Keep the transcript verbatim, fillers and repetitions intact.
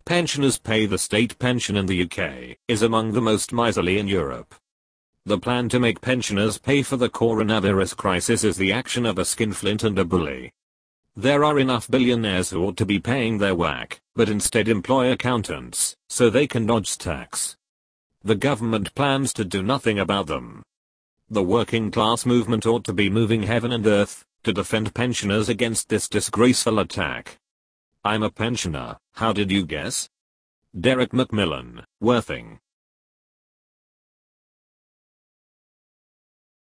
Pensioners pay the state pension in the U K is among the most miserly in Europe. The plan to make pensioners pay for the coronavirus crisis is the action of a skinflint and a bully. There are enough billionaires who ought to be paying their whack, but instead employ accountants, so they can dodge tax. The government plans to do nothing about them. The working class movement ought to be moving heaven and earth to defend pensioners against this disgraceful attack. I'm a pensioner, how did you guess? Derek Macmillan, Worthing.